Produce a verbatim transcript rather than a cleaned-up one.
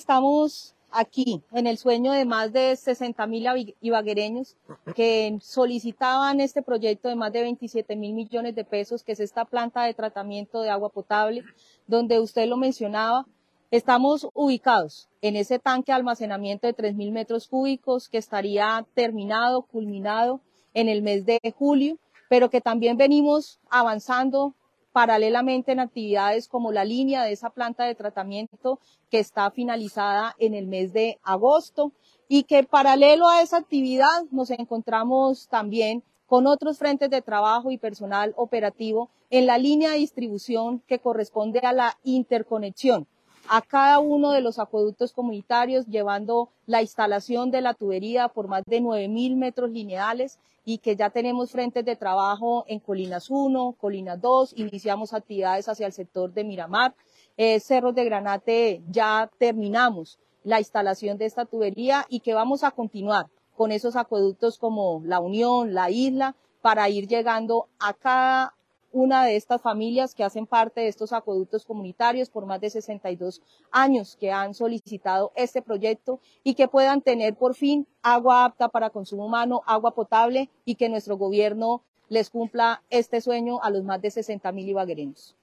estamos aquí en el sueño de más de sesenta mil ibaguereños que solicitaban este proyecto de más de veintisiete mil millones de pesos, que es esta planta de tratamiento de agua potable, donde usted lo mencionaba. Estamos ubicados en ese tanque de almacenamiento de tres mil metros cúbicos que estaría terminado, culminado en el mes de julio, pero que también venimos avanzando paralelamente en actividades como la línea de esa planta de tratamiento que está finalizada en el mes de agosto, y que paralelo a esa actividad nos encontramos también con otros frentes de trabajo y personal operativo en la línea de distribución que corresponde a la interconexión a cada uno de los acueductos comunitarios, llevando la instalación de la tubería por más de nueve mil metros lineales, y que ya tenemos frentes de trabajo en Colinas uno, Colinas dos, iniciamos actividades hacia el sector de Miramar, eh, Cerros de Granate ya terminamos la instalación de esta tubería, y que vamos a continuar con esos acueductos como La Unión, La Isla, para ir llegando a cada una de estas familias que hacen parte de estos acueductos comunitarios por más de sesenta y dos años que han solicitado este proyecto, y que puedan tener por fin agua apta para consumo humano, agua potable, y que nuestro gobierno les cumpla este sueño a los más de sesenta mil ibaguereños.